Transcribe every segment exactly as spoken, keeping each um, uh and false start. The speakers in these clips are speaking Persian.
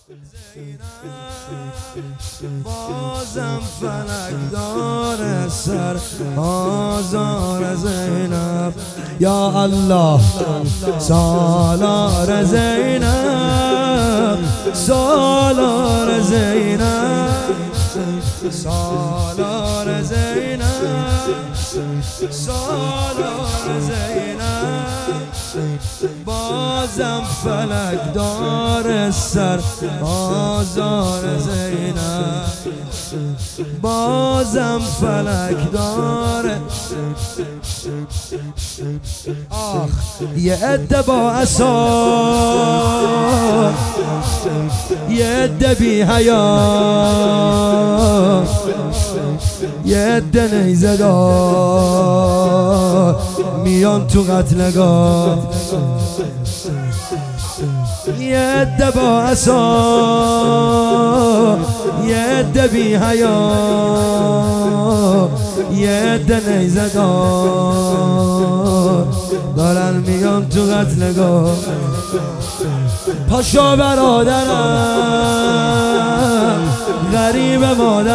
بازم فلک داره سر آزار زینب. یا الله سالار زینب، سالار زینب، سالار زینب، سالار زینب. بازم فلک داره سر آزار زینب، بازم فلک داره. آخ یه عده با عصا، یه عده بی حیا، یه عده نیزه دار میان تو قتلگاه. یه عده با عصا، یه عده بی حیا، یه عده نیزه دار دارن میان تو قتلگاه. پاشا برادرم، غریب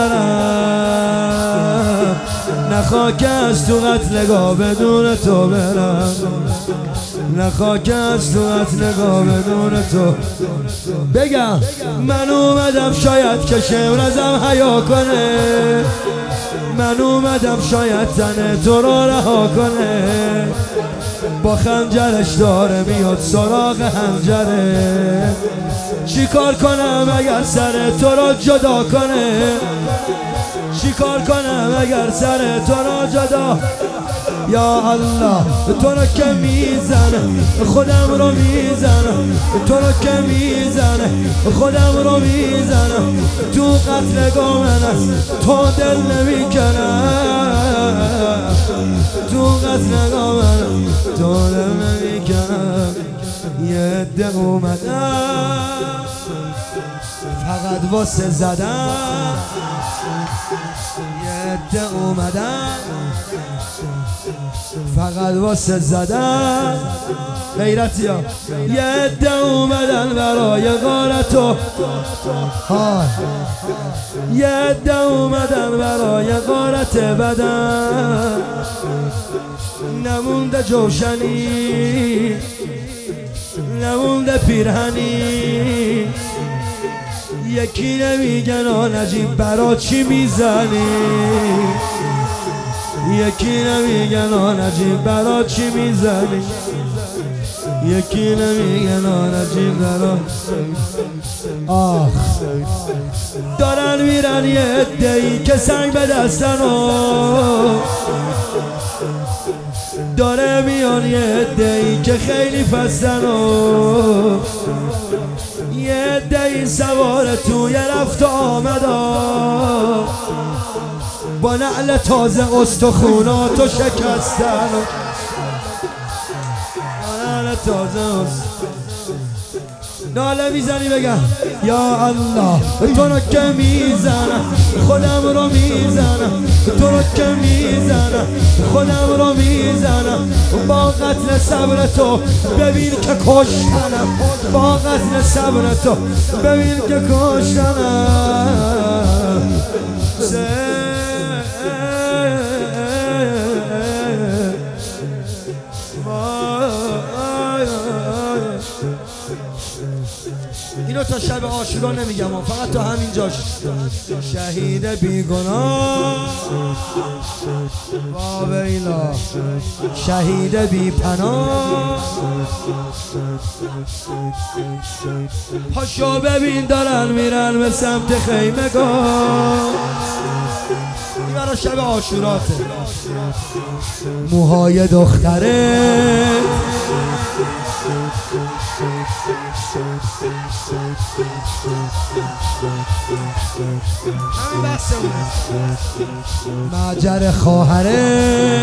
مادرم، نخواک از تو قتلگاه بدون تو برم، نخواک از تو قتلگاه بدون تو. بگم من اومدم شاید که شمر ازم حیا کنه، من اومدم شاید تن تو رو رها کنه. با خنجرش داره میاد سراغ حنجره، چی کار کنم اگر سر تو رو جدا کنه، چی کار کنم اگر سر تو رو جدا. یا الله تو رو که میزنه خودم رو میزنه، تو رو که میزنه خودم رو میزنه. تو قتلگاه من است تو دل نمیکنه، تو قتلگاه من تو دل نمیکنه. یه عده اومدم فقط واسه زدم، یه عده اومدم فقط واسه زدن. غیرتی ها یه عده اومدن برای غارتو، یه عده اومدن برای غارت بدن. نمونده جوشنی، نمونده پیرهنی، یکی نمیگن آ نجیب برا چی میزنی، یکی نمیگن آ نجیب برا چی میزنی، یکی نمیگن آ نجیب برا. آخ دارن میرن یه عده‌ای که سنگ به دستن و داره میان یه عده‌ای که خیلی پستن و یه عده‌ای سوار توی رفت و آمدا، با نعل تازه استخوناتو شکستن، با نعل تازه استخوناتو. ناله میزنی بگم یا الله تو رو که میزنم خودم رو میزنم، تو رو که میزنم خودم رو میزنم. با قتل صبر تو ببین که کشتنم، با قتل صبر تو ببین که کشتنم. اینو تا شب عاشورا نمیگم، فقط تا همینجاش. شهید بیگناه واویلا، شهید بی پناه. پاشو ببین دارن میرن به سمت خیمگاه. این برای شب عاشوراته. موهای دختره همین بحثه مجر خواهره،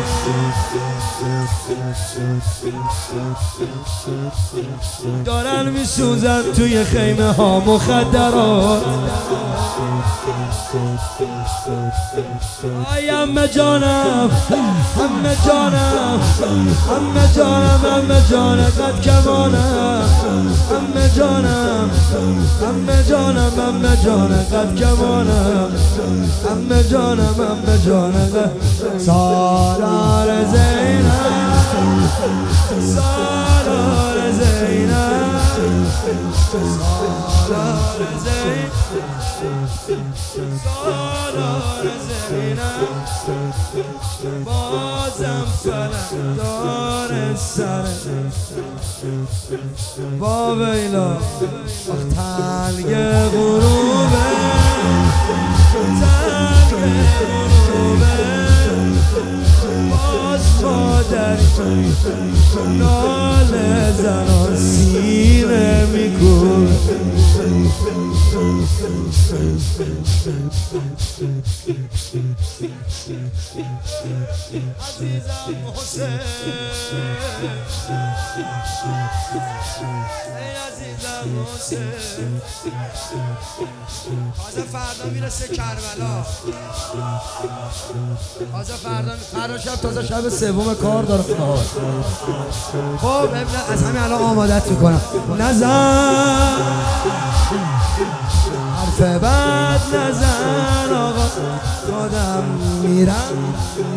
دارن میسوزن توی خیمه ها مخدرات. آی امه جانم، امه جانم، امه جانم، امه جانم. جانه قد کمانم امه جانم امه جانم امه جانه قد کمانم امه جانم امه جانه قد سالار زینب سالار زینب سالار زینب سالار زینب بازم فلک داره سره با ویلا تلگ غروبه تلگ غروبه باز مادری ناله زنان سینه میکوبه عزیزم حسین ای عزیزم حسین تازه فردا میرسه کربلا تازه فردا فردا شب تازه شب سوم کار داره خدا خب از همین الان آمادت میکنم نزن حرف بد نزن آقا خودم میرم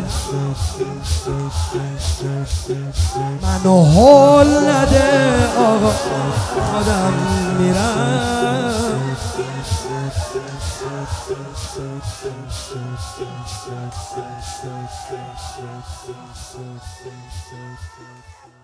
منو حال نده آقا خودم میرم